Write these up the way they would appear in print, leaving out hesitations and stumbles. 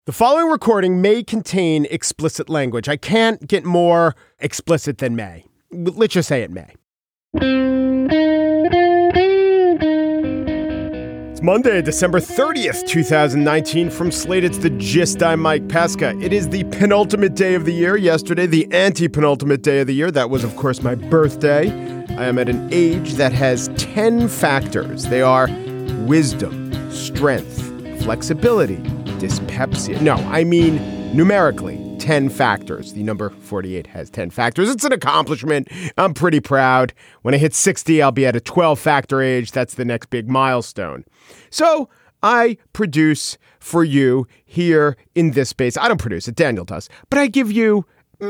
The following recording may contain explicit language. I can't get more explicit than may. Let's just say it may. It's Monday, December 30th, 2019. From Slate, it's The Gist. I'm Mike Pesca. It is the penultimate day of the year. Yesterday, the anti-penultimate day of the year. That was, of course, my birthday. I am at an age that has 10 factors. They are wisdom, strength, flexibility, dyspepsia. No, I mean numerically, 10 factors. The number 48 has 10 factors. It's an accomplishment. I'm pretty proud. When I hit 60, I'll be at a 12-factor age. That's the next big milestone. So I produce for you here in this space. I don't produce it. Daniel does. But I give you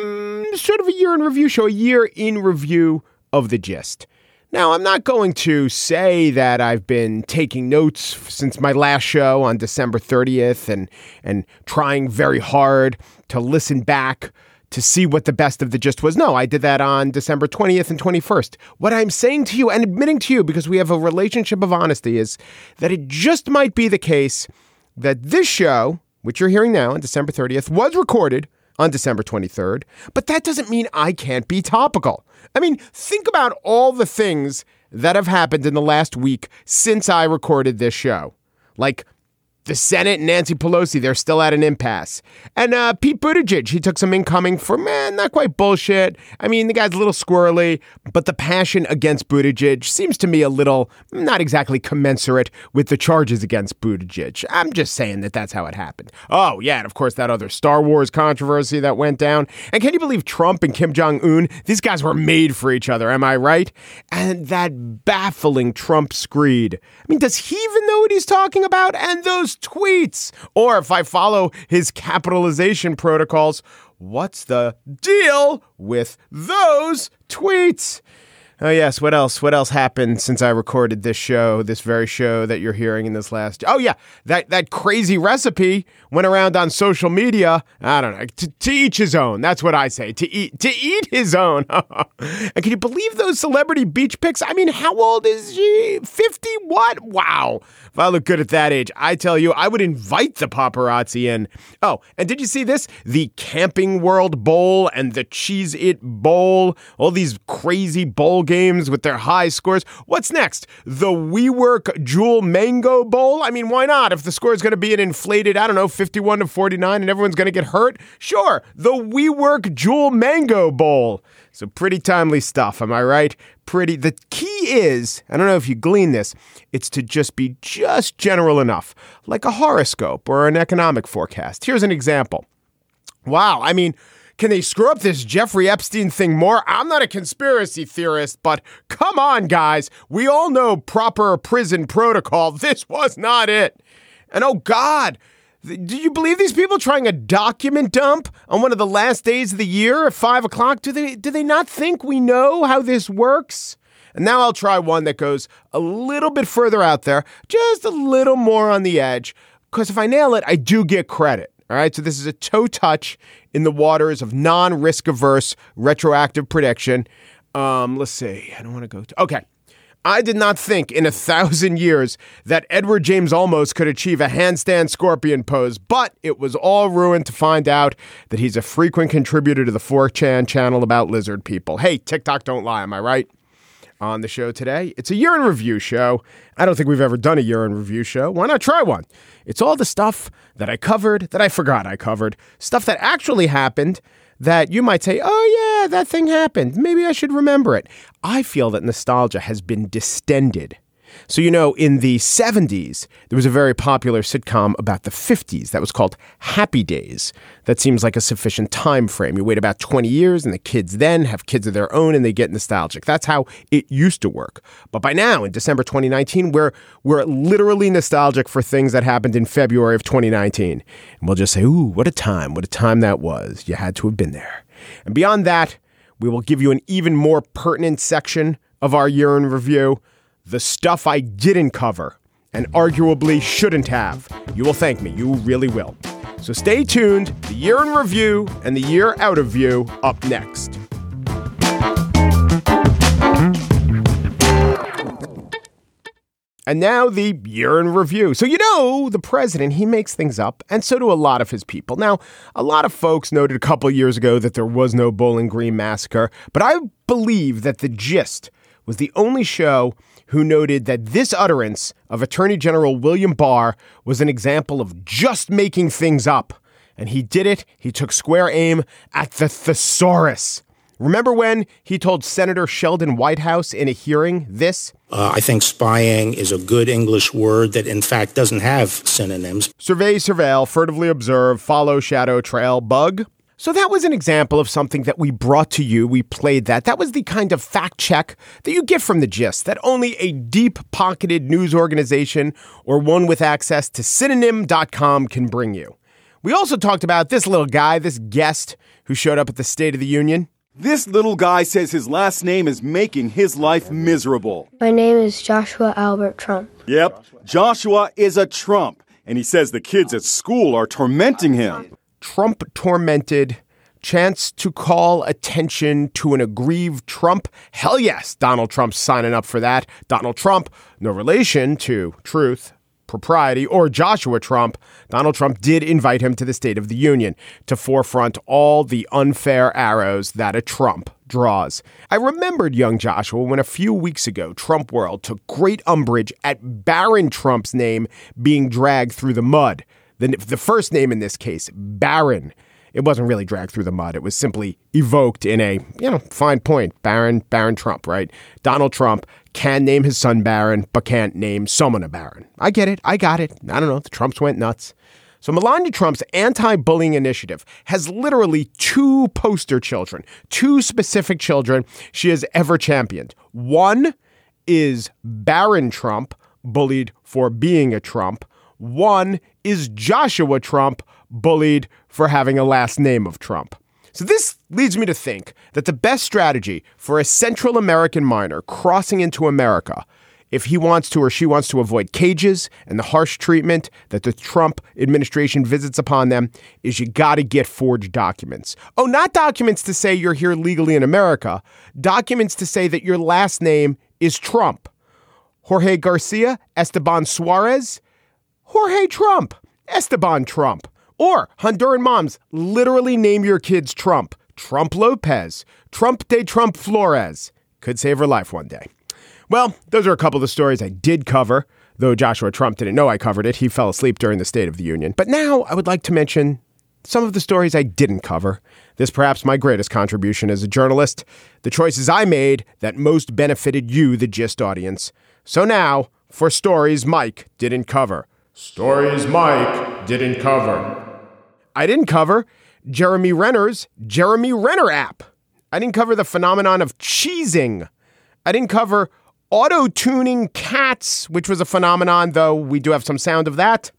sort of a year in review show, a year in review of The Gist. Now, I'm not going to say that I've been taking notes since my last show on December 30th and trying very hard to listen back to see what the best of The Gist was. No, I did that on December 20th and 21st. What I'm saying to you and admitting to you, because we have a relationship of honesty, is that it just might be the case that this show, which you're hearing now on December 30th, was recorded on December 23rd, but that doesn't mean I can't be topical. I mean, think about all the things that have happened in the last week since I recorded this show. Like the Senate and Nancy Pelosi, they're still at an impasse. And Pete Buttigieg, he took some incoming for, not quite bullshit. I mean, the guy's a little squirrely, but the passion against Buttigieg seems to me a little, not exactly commensurate with the charges against Buttigieg. I'm just saying that that's how it happened. Oh, yeah, and of course that other Star Wars controversy that went down. And can you believe Trump and Kim Jong-un? These guys were made for each other, am I right? And that baffling Trump screed. I mean, does he even know what he's talking about? And those tweets, or if I follow his capitalization protocols, what's the deal with those tweets? Oh, yes. What else? What else happened since I recorded this show, this very show that you're hearing in this last? Oh, yeah. That crazy recipe went around on social media. I don't know. To each his own. That's what I say. To eat his own. And can you believe those celebrity beach pics? I mean, how old is she? 50? What? Wow. If I look good at that age, I tell you, I would invite the paparazzi in. Oh, and did you see this? The Camping World Bowl and the Cheez-It Bowl. All these crazy bowl games with their high scores. What's next? The WeWork Jewel Mango Bowl? I mean, why not? If the score is going to be an inflated, 51-49 and everyone's going to get hurt? Sure, the WeWork Jewel Mango Bowl. So pretty timely stuff, am I right? The key is, I don't know if you glean this, it's to just be just general enough, like a horoscope or an economic forecast. Here's an example. Wow, I mean, can they screw up this Jeffrey Epstein thing more? I'm not a conspiracy theorist, but come on, guys. We all know proper prison protocol. This was not it. And oh, God, do you believe these people trying a document dump on one of the last days of the year at 5 o'clock? Do they not think we know how this works? And now I'll try one that goes a little bit further out there, just a little more on the edge, because if I nail it, I do get credit. All right, so this is a toe touch in the waters of non-risk averse retroactive prediction. Let's see. I don't want to go to. Okay. I did not think in 1,000 years that Edward James Olmos could achieve a handstand scorpion pose, but it was all ruined to find out that he's a frequent contributor to the 4chan channel about lizard people. Hey, TikTok don't lie, am I right? On the show today, it's a year in review show. I don't think we've ever done a year in review show. Why not try one? It's all the stuff that I covered, that I forgot I covered, stuff that actually happened that you might say, oh yeah, that thing happened. Maybe I should remember it. I feel that nostalgia has been distended. So, in the 70s, there was a very popular sitcom about the 50s that was called Happy Days. That seems like a sufficient time frame. You wait about 20 years and the kids then have kids of their own and they get nostalgic. That's how it used to work. But by now, in December 2019, we're literally nostalgic for things that happened in February of 2019. And we'll just say, ooh, what a time that was. You had to have been there. And beyond that, we will give you an even more pertinent section of our year in review. The stuff I didn't cover and arguably shouldn't have. You will thank me. You really will. So stay tuned. The year in review and the year out of view up next. And now the year in review. So, the president, he makes things up, and so do a lot of his people. Now, a lot of folks noted a couple years ago that there was no Bowling Green massacre, but I believe that The Gist was the only show who noted that this utterance of Attorney General William Barr was an example of just making things up. And he did it. He took square aim at the thesaurus. Remember when he told Senator Sheldon Whitehouse in a hearing this? I think spying is a good English word that, in fact, doesn't have synonyms. Survey, surveil, furtively observe, follow, shadow, trail, bug. So that was an example of something that we brought to you. We played that. That was the kind of fact check that you get from The Gist, that only a deep-pocketed news organization or one with access to synonym.com can bring you. We also talked about this little guy, this guest who showed up at the State of the Union. This little guy says his last name is making his life miserable. My name is Joshua Albert Trump. Yep, Joshua is a Trump, and he says the kids at school are tormenting him. Trump tormented. Chance to call attention to an aggrieved Trump? Hell yes, Donald Trump's signing up for that. Donald Trump, no relation to Truth, Propriety, or Joshua Trump. Donald Trump did invite him to the State of the Union to forefront all the unfair arrows that a Trump draws. I remembered young Joshua when a few weeks ago, Trump World took great umbrage at Barron Trump's name being dragged through the mud. The first name in this case, Barron. It wasn't really dragged through the mud. It was simply evoked in a, fine point. Barron Trump, right? Donald Trump can name his son Barron, but can't name someone a Barron. I get it. I got it. I don't know. The Trumps went nuts. So Melania Trump's anti-bullying initiative has literally two poster children, two specific children she has ever championed. One is Barron Trump, bullied for being a Trump. One is Joshua Trump, bullied for having a last name of Trump. So this leads me to think that the best strategy for a Central American minor crossing into America, if he wants to or she wants to avoid cages and the harsh treatment that the Trump administration visits upon them, is you got to get forged documents. Oh, not documents to say you're here legally in America, documents to say that your last name is Trump. Jorge Garcia, Esteban Suarez, Jorge Trump, Esteban Trump. Or Honduran moms, literally name your kids Trump. Trump Lopez, Trump de Trump Flores. Could save her life one day. Well, those are a couple of the stories I did cover, though Joshua Trump didn't know I covered it. He fell asleep during the State of the Union. But now I would like to mention some of the stories I didn't cover. This perhaps my greatest contribution as a journalist, the choices I made that most benefited you, the Gist audience. So now, for stories Mike didn't cover. Stories Mike didn't cover. I didn't cover Jeremy Renner's Jeremy Renner app. I didn't cover the phenomenon of cheesing. I didn't cover auto-tuning cats, which was a phenomenon, though we do have some sound of that.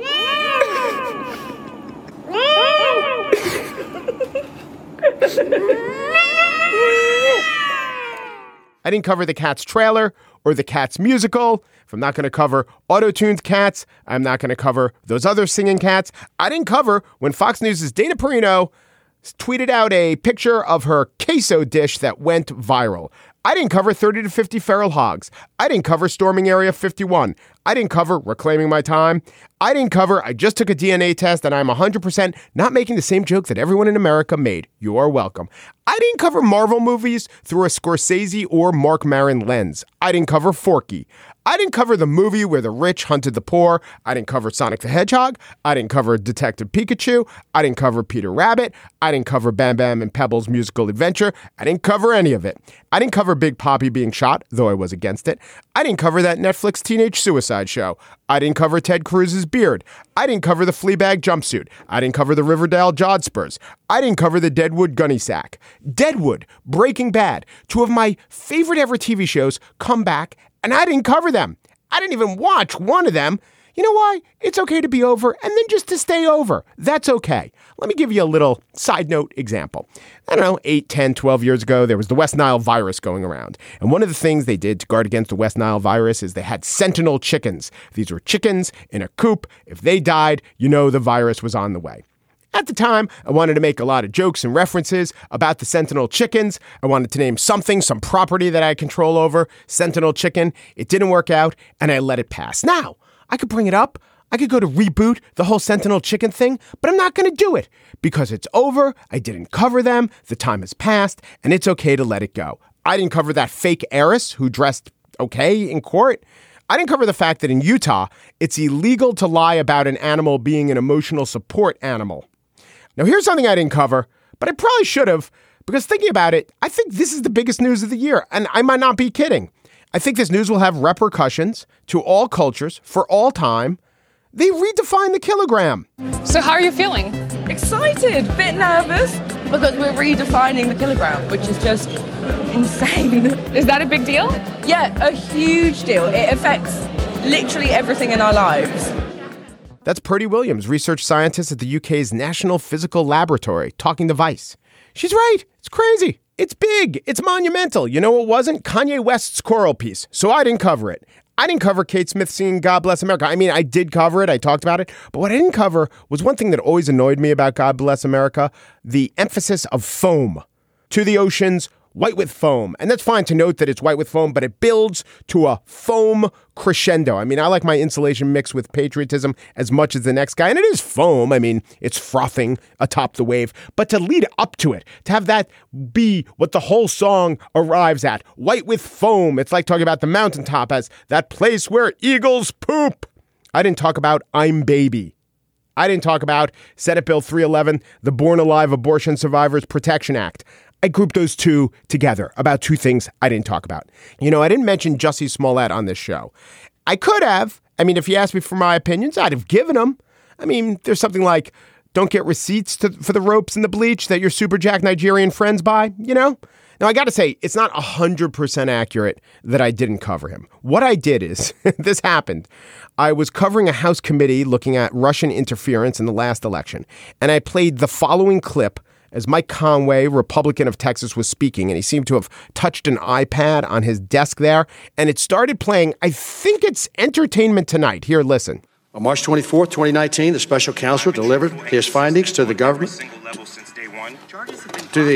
I didn't cover the Cats trailer or the Cats musical. If I'm not going to cover auto-tuned cats, I'm not going to cover those other singing cats. I didn't cover when Fox News' Dana Perino tweeted out a picture of her queso dish that went viral. I didn't cover 30 to 50 feral hogs. I didn't cover storming Area 51. I didn't cover reclaiming my time. I didn't cover I just took a DNA test and I'm 100% not making the same joke that everyone in America made. You are welcome. I didn't cover Marvel movies through a Scorsese or Mark Maron lens. I didn't cover Forky. I didn't cover the movie where the rich hunted the poor. I didn't cover Sonic the Hedgehog. I didn't cover Detective Pikachu. I didn't cover Peter Rabbit. I didn't cover Bam Bam and Pebble's musical adventure. I didn't cover any of it. I didn't cover Big Papi being shot, though I was against it. I didn't cover that Netflix teenage suicide show. I didn't cover Ted Cruz's beard. I didn't cover the Fleabag jumpsuit. I didn't cover the Riverdale Jodhpurs. I didn't cover the Deadwood gunny sack. Deadwood, Breaking Bad, two of my favorite ever TV shows come back, and I didn't cover them. I didn't even watch one of them. You know why? It's okay to be over and then just to stay over. That's okay. Let me give you a little side note example. I don't know, 8, 10, 12 years ago, there was the West Nile virus going around. And one of the things they did to guard against the West Nile virus is they had sentinel chickens. These were chickens in a coop. If they died, you know the virus was on the way. At the time, I wanted to make a lot of jokes and references about the Sentinel chickens. I wanted to name some property that I had control over, Sentinel chicken. It didn't work out, and I let it pass. Now, I could bring it up. I could go to reboot the whole Sentinel chicken thing, but I'm not going to do it because it's over. I didn't cover them. The time has passed, and it's okay to let it go. I didn't cover that fake heiress who dressed okay in court. I didn't cover the fact that in Utah, it's illegal to lie about an animal being an emotional support animal. Now, here's something I didn't cover, but I probably should have, because thinking about it, I think this is the biggest news of the year, and I might not be kidding. I think this news will have repercussions to all cultures for all time. They redefined the kilogram. So how are you feeling? Excited, bit nervous, because we're redefining the kilogram, which is just insane. Is that a big deal? Yeah, a huge deal. It affects literally everything in our lives. That's Purdy Williams, research scientist at the UK's National Physical Laboratory, talking to Vice. She's right. It's crazy. It's big. It's monumental. You know what wasn't? Kanye West's choral piece. So I didn't cover it. I didn't cover Kate Smith singing God Bless America. I mean, I did cover it. I talked about it. But what I didn't cover was one thing that always annoyed me about God Bless America, the emphasis of foam. To the oceans, white with foam. And that's fine to note that it's white with foam, but it builds to a foam crescendo. I mean, I like my insulation mixed with patriotism as much as the next guy. And it is foam. I mean, it's frothing atop the wave. But to lead up to it, to have that be what the whole song arrives at, white with foam, it's like talking about the mountaintop as that place where eagles poop. I didn't talk about I'm Baby. I didn't talk about Senate Bill 311, the Born Alive Abortion Survivors Protection Act. I grouped those two together about two things I didn't talk about. You know, I didn't mention Jussie Smollett on this show. I could have. I mean, if you asked me for my opinions, I'd have given them. I mean, there's something like, don't get receipts for the ropes and the bleach that your Super Jack Nigerian friends buy, you know? Now, I got to say, it's not 100% accurate that I didn't cover him. What I did is, this happened. I was covering a House committee looking at Russian interference in the last election, and I played the following clip as Mike Conway, Republican of Texas, was speaking, and he seemed to have touched an iPad on his desk there, and it started playing, I think it's Entertainment Tonight. Here, listen. On March 24th, 2019, the special counsel delivered his findings to the government, to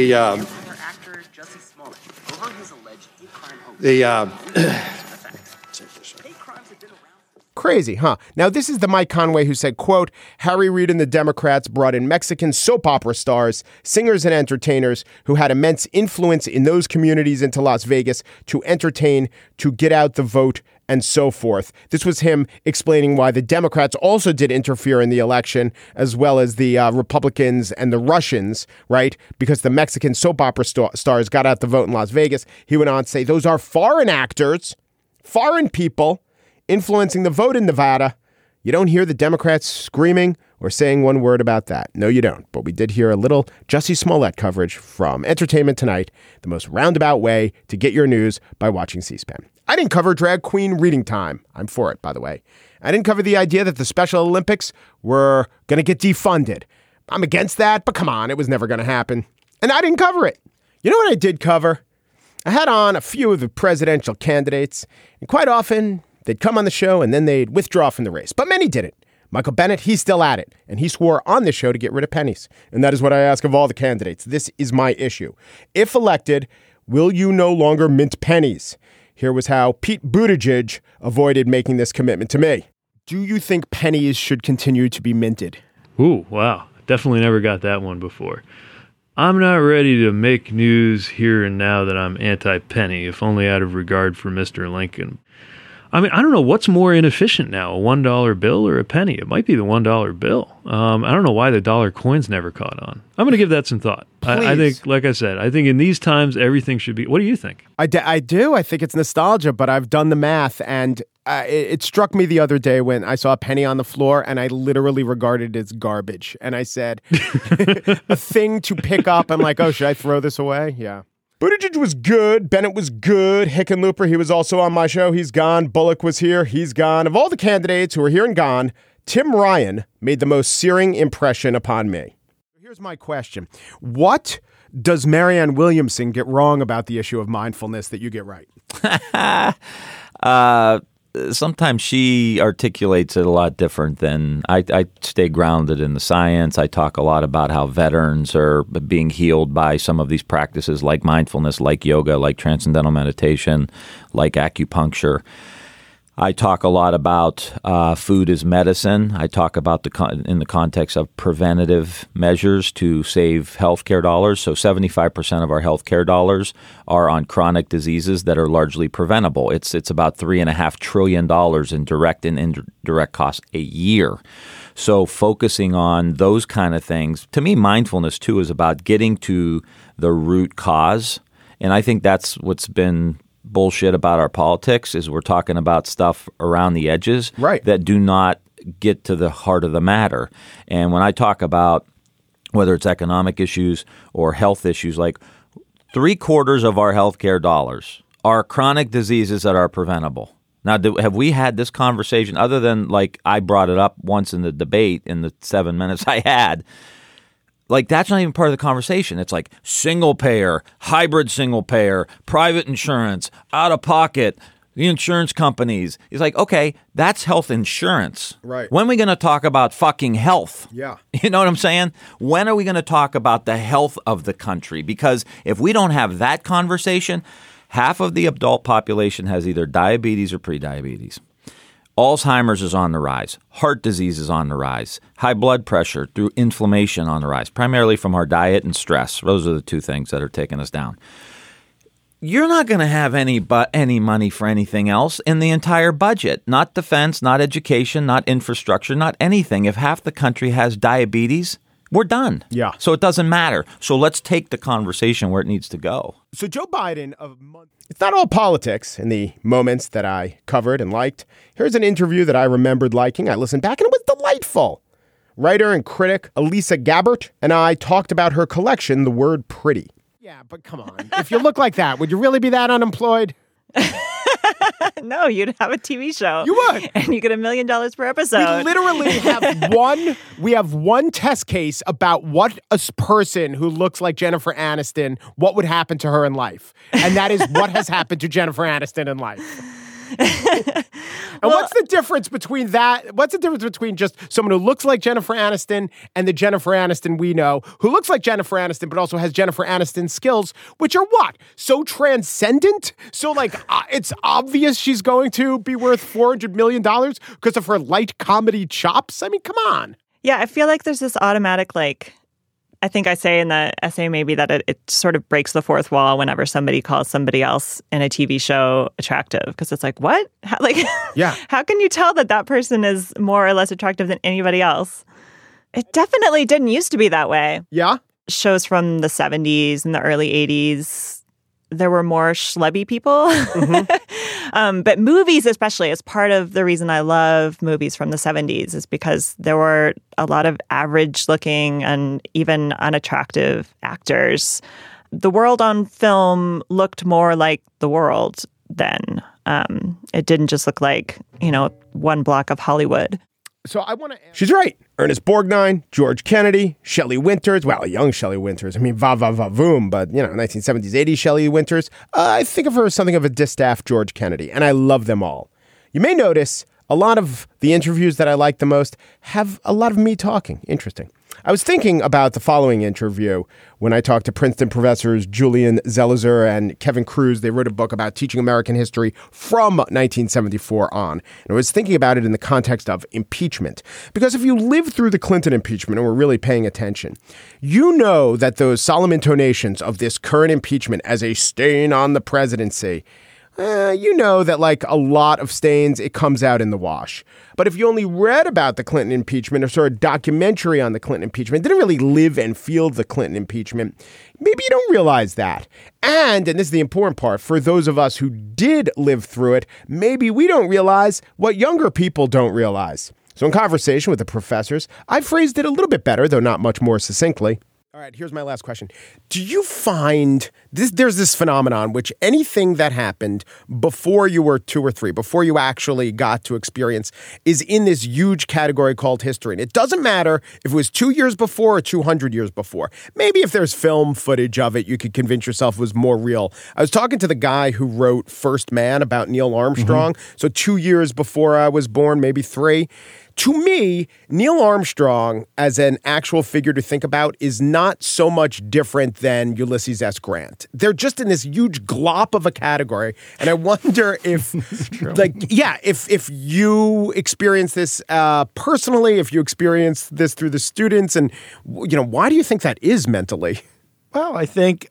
Crazy, huh? Now, this is the Mike Conway who said, quote, Harry Reid and the Democrats brought in Mexican soap opera stars, singers and entertainers who had immense influence in those communities into Las Vegas to entertain, to get out the vote, and so forth. This was him explaining why the Democrats also did interfere in the election, as well as the Republicans and the Russians, right? Because the Mexican soap opera stars got out the vote in Las Vegas. He went on to say, those are foreign actors, foreign people, influencing the vote in Nevada. You don't hear the Democrats screaming or saying one word about that. No, you don't. But we did hear a little Jussie Smollett coverage from Entertainment Tonight, the most roundabout way to get your news by watching C-SPAN. I didn't cover drag queen reading time. I'm for it, by the way. I didn't cover the idea that the Special Olympics were going to get defunded. I'm against that, but come on, it was never going to happen. And I didn't cover it. You know what I did cover? I had on a few of the presidential candidates, and quite often they'd come on the show and then they'd withdraw from the race. But many didn't. Michael Bennet, he's still at it. And he swore on this show to get rid of pennies. And that is what I ask of all the candidates. This is my issue. If elected, will you no longer mint pennies? Here was how Pete Buttigieg avoided making this commitment to me. Do you think pennies should continue to be minted? Ooh, wow. Definitely never got that one before. I'm not ready to make news here and now that I'm anti-penny, if only out of regard for Mr. Lincoln. I mean, I don't know what's more inefficient now, a $1 bill or a penny. It might be the $1 bill. I don't know why the dollar coins never caught on. I'm going to give that some thought. I think, like I said, I think in these times, everything should be. What do you think? I do. I think it's nostalgia, but I've done the math, and it struck me the other day when I saw a penny on the floor, and I literally regarded it as garbage. And I said, a thing to pick up. I'm like, oh, should I throw this away? Yeah. Buttigieg was good. Bennett was good. Hickenlooper, he was also on my show. He's gone. Bullock was here. He's gone. Of all the candidates who are here and gone, Tim Ryan made the most searing impression upon me. Here's my question. What does Marianne Williamson get wrong about the issue of mindfulness that you get right? sometimes she articulates it a lot different than I stay grounded in the science. I talk a lot about how veterans are being healed by some of these practices like mindfulness, like yoga, like transcendental meditation, like acupuncture. I talk a lot about food as medicine. I talk about in the context of preventative measures to save healthcare dollars. So 75% of our healthcare dollars are on chronic diseases that are largely preventable. It's about $3.5 trillion in direct and indirect costs a year. So focusing on those kind of things, to me, mindfulness too is about getting to the root cause. And I think that's what's been bullshit about our politics is we're talking about stuff around the edges that do not get to the heart of the matter. And when I talk about whether it's economic issues or health issues, like 3/4 of our healthcare dollars are chronic diseases that are preventable. Now, have we had this conversation other than like I brought it up once in the debate in the 7 minutes I had? Like, that's not even part of the conversation. It's like single payer, hybrid single payer, private insurance, out of pocket, the insurance companies. It's like, okay, that's health insurance. Right. When are we going to talk about fucking health? Yeah. You know what I'm saying? When are we going to talk about the health of the country? Because if we don't have that conversation, half of the adult population has either diabetes or prediabetes. Alzheimer's is on the rise. Heart disease is on the rise. High blood pressure through inflammation on the rise, primarily from our diet and stress. Those are the two things that are taking us down. You're not going to have any money for anything else in the entire budget. Not defense, not education, not infrastructure, not anything. If half the country has diabetes, we're done. Yeah. So it doesn't matter. So let's take the conversation where it needs to go. So Joe Biden, it's not all politics in the moments that I covered and liked. Here's an interview that I remembered liking. I listened back and it was delightful. Writer and critic Elisa Gabbert and I talked about her collection, The Word Pretty. Yeah, but come on. If you look like that, would you really be that unemployed? No, you'd have a TV show. You would. And you get $1 million per episode. We literally have one test case about what a person who looks like Jennifer Aniston, what would happen to her in life. And that is what has happened to Jennifer Aniston in life. And what's the difference between that? What's the difference between just someone who looks like Jennifer Aniston and the Jennifer Aniston we know, who looks like Jennifer Aniston, but also has Jennifer Aniston skills, which are what? So transcendent? So like it's obvious she's going to be worth $400 million because of her light comedy chops? I mean, come on. Yeah, I feel like there's this automatic I think I say in the essay maybe that it sort of breaks the fourth wall whenever somebody calls somebody else in a TV show attractive. Because it's like, what? How can you tell that person is more or less attractive than anybody else? It definitely didn't used to be that way. Yeah? Shows from the 70s and the early 80s, there were more schlubby people. Mm-hmm. But movies especially is part of the reason I love movies from the 70s is because there were a lot of average looking and even unattractive actors. The world on film looked more like the world then. It didn't just look like, one block of Hollywood. So I want to. She's right. Ernest Borgnine, George Kennedy, Shelley Winters. Well, a young Shelley Winters. I mean, voom, but 1970s, 80s Shelley Winters. I think of her as something of a distaff George Kennedy, and I love them all. You may notice a lot of the interviews that I like the most have a lot of me talking. Interesting. I was thinking about the following interview when I talked to Princeton professors Julian Zelizer and Kevin Cruz. They wrote a book about teaching American history from 1974 on. And I was thinking about it in the context of impeachment. Because if you lived through the Clinton impeachment and were really paying attention, you know that those solemn intonations of this current impeachment as a stain on the presidency, you know that like a lot of stains, it comes out in the wash. But if you only read about the Clinton impeachment or saw a documentary on the Clinton impeachment, didn't really live and feel the Clinton impeachment, maybe you don't realize that. And this is the important part, for those of us who did live through it, maybe we don't realize what younger people don't realize. So in conversation with the professors, I phrased it a little bit better, though not much more succinctly. All right, here's my last question. Do you find there's this phenomenon which anything that happened before you were 2 or 3, before you actually got to experience, is in this huge category called history. And it doesn't matter if it was 2 years before or 200 years before. Maybe if there's film footage of it, you could convince yourself it was more real. I was talking to the guy who wrote First Man about Neil Armstrong. So 2 years before I was born, maybe 3. To me, Neil Armstrong as an actual figure to think about is not so much different than Ulysses S. Grant. They're just in this huge glop of a category. And I wonder if, if you experience this personally, if you experience this through the students, and, why do you think that is mentally? Well, I think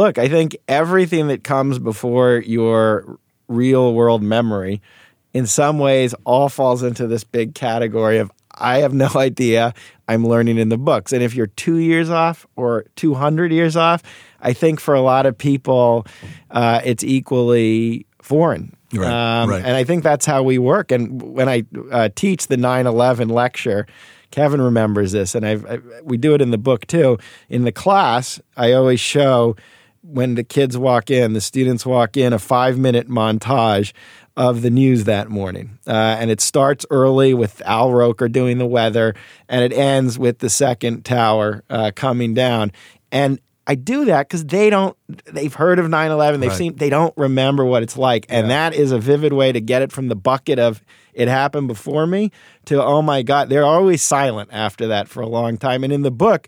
everything that comes before your real world memory in some ways all falls into this big category of I have no idea, I'm learning in the books. And if you're 2 years off or 200 years off, I think for a lot of people, it's equally foreign. Right. And I think that's how we work. And when I teach the 9/11 lecture, Kevin remembers this, and we do it in the book too. In the class, I always show when the kids walk in, the students walk in, a 5-minute montage of the news that morning. And it starts early with Al Roker doing the weather, and it ends with the second tower coming down. And I do that because they've heard of 9/11, they don't remember what it's like. And that is a vivid way to get it from the bucket of it happened before me to, oh my God, they're always silent after that for a long time. And in the book,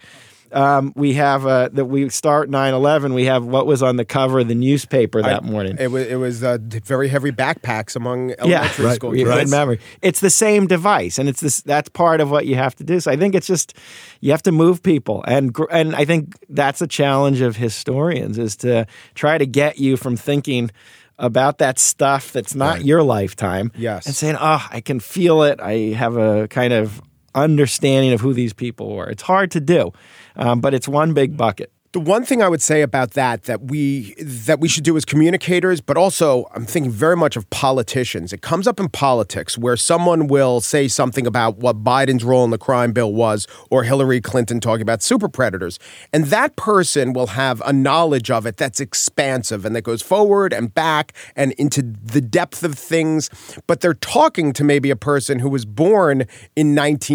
we have that we start 9/11. We have what was on the cover of the newspaper that morning. It was very heavy backpacks among elementary school kids. Good memory. It's the same device, and that's part of what you have to do. So I think it's just you have to move people, and I think that's a challenge of historians is to try to get you from thinking about that stuff that's not your lifetime, and saying, I can feel it. I have a kind of understanding of who these people were. It's hard to do, but it's one big bucket. The one thing I would say about that we should do as communicators, but also I'm thinking very much of politicians. It comes up in politics where someone will say something about what Biden's role in the crime bill was, or Hillary Clinton talking about super predators. And that person will have a knowledge of it that's expansive and that goes forward and back and into the depth of things. But they're talking to maybe a person who was born in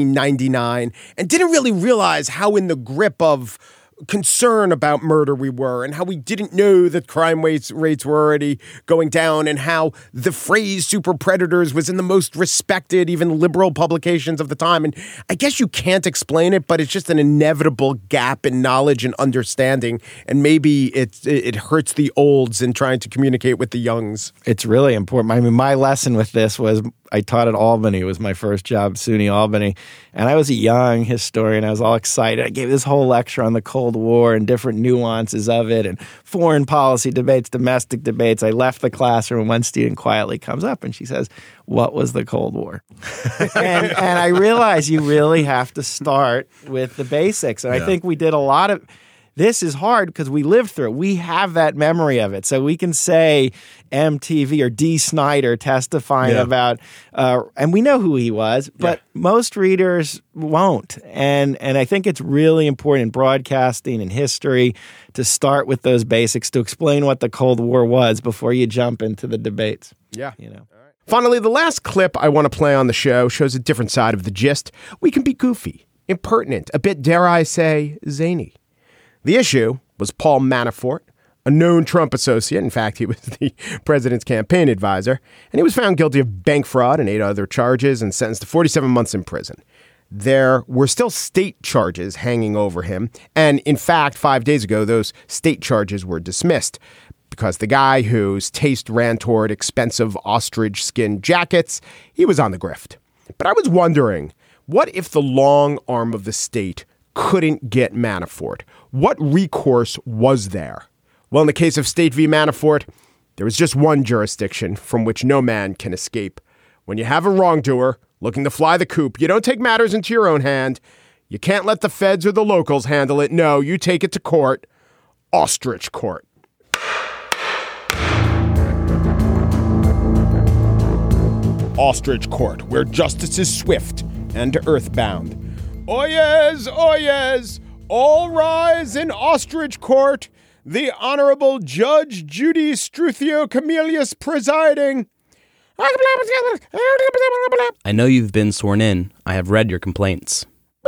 1999 and didn't really realize how in the grip of concern about murder we were, and how we didn't know that crime rates were already going down, and how the phrase super predators was in the most respected, even liberal publications of the time. And I guess you can't explain it, but it's just an inevitable gap in knowledge and understanding. And maybe it hurts the olds in trying to communicate with the youngs. It's really important. I mean, my lesson with this was I taught at Albany. It was my first job, SUNY Albany. And I was a young historian. I was all excited. I gave this whole lecture on the Cold War and different nuances of it and foreign policy debates, domestic debates. I left the classroom and one student quietly comes up and she says, "What was the Cold War?" and I realized you really have to start with the basics. And I think we did a lot of... This is hard because we lived through it. We have that memory of it. So we can say MTV or Dee Snider testifying about, and we know who he was, but most readers won't. And I think it's really important in broadcasting and history to start with those basics, to explain what the Cold War was before you jump into the debates. Yeah. Finally, the last clip I want to play on the show shows a different side of the gist. We can be goofy, impertinent, a bit, dare I say, zany. The issue was Paul Manafort, a known Trump associate. In fact, he was the president's campaign advisor, and he was found guilty of bank fraud and 8 other charges and sentenced to 47 months in prison. There were still state charges hanging over him, and in fact, 5 days ago, those state charges were dismissed because the guy whose taste ran toward expensive ostrich skin jackets, he was on the grift. But I was wondering, what if the long arm of the state couldn't get Manafort? What recourse was there? Well, in the case of State v. Manafort, there was just one jurisdiction from which no man can escape. When you have a wrongdoer looking to fly the coop, you don't take matters into your own hand. You can't let the feds or the locals handle it. No, you take it to court. Ostrich court. Ostrich court, where justice is swift and earthbound. Oyez, oyez, All rise in Ostrich Court. The Honorable Judge Judy Struthio Camillus presiding. I know you've been sworn in. I have read your complaints.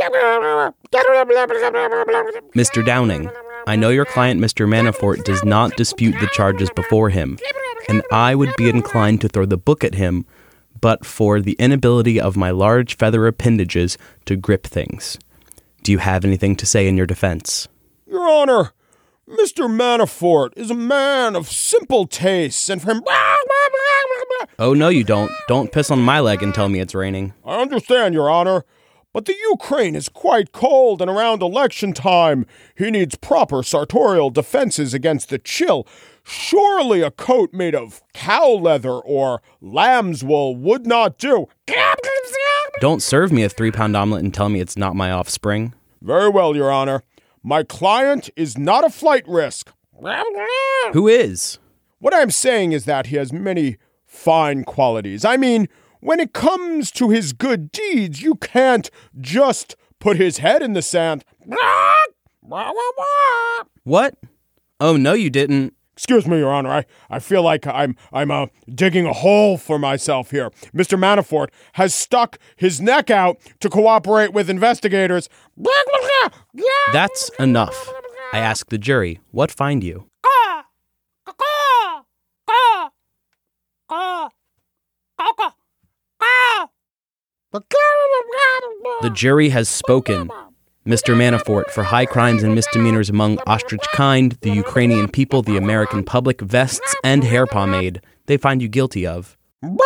Mr. Downing, I know your client, Mr. Manafort, does not dispute the charges before him, and I would be inclined to throw the book at him, but for the inability of my large feather appendages to grip things. Do you have anything to say in your defense? Your Honor, Mr. Manafort is a man of simple tastes, and from... Oh, no, you don't. Don't piss on my leg and tell me it's raining. I understand, Your Honor, but the Ukraine is quite cold, and around election time, he needs proper sartorial defenses against the chill. Surely a coat made of cow leather or lamb's wool would not do. Don't serve me a 3-pound omelet and tell me it's not my offspring. Very well, Your Honor. My client is not a flight risk. Who is? What I'm saying is that he has many fine qualities. I mean, when it comes to his good deeds, you can't just put his head in the sand. What? Oh, no, you didn't. Excuse me, Your Honor. I feel like I'm digging a hole for myself here. Mr. Manafort has stuck his neck out to cooperate with investigators. That's enough. I ask the jury, what find you? The jury has spoken. Mr. Manafort, for high crimes and misdemeanors among ostrich kind, the Ukrainian people, the American public, vests, and hair pomade, they find you guilty of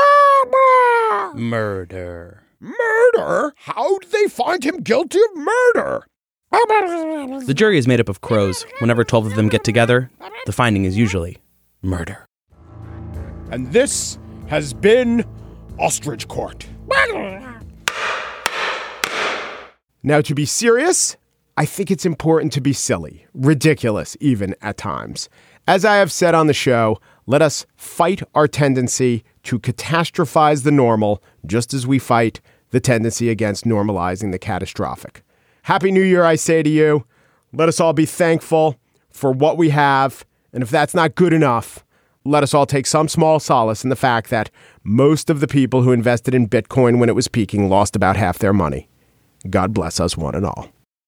murder. Murder? How'd they find him guilty of murder? The jury is made up of crows. Whenever 12 of them get together, the finding is usually murder. And this has been Ostrich Court. Now, to be serious, I think it's important to be silly, ridiculous even at times. As I have said on the show, let us fight our tendency to catastrophize the normal, just as we fight the tendency against normalizing the catastrophic. Happy New Year, I say to you. Let us all be thankful for what we have. And if that's not good enough, let us all take some small solace in the fact that most of the people who invested in Bitcoin when it was peaking lost about half their money. God bless us one and all.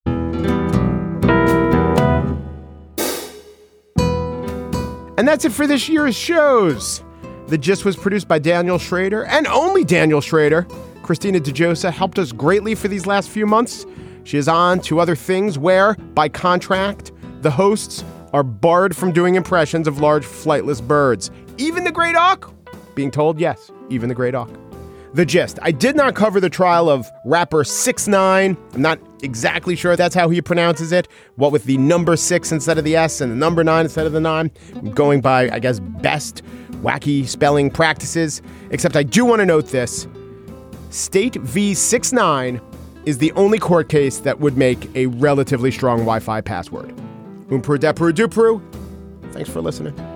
And that's it for this year's shows. The Gist was produced by Daniel Schrader, and only Daniel Schrader. Christina DeJosa helped us greatly for these last few months. She is on to other things where, by contract, the hosts are barred from doing impressions of large flightless birds. Even the great auk? Being told, yes, even the great auk. The Gist. I did not cover the trial of rapper 6ix9ine. I'm not exactly sure that's how he pronounces it. What with the number 6 instead of the S and the number 9 instead of the 9. I'm going by, I guess, best wacky spelling practices. Except I do want to note this. State v. 6ix9ine is the only court case that would make a relatively strong Wi-Fi password. Umpru depru dupru. Thanks for listening.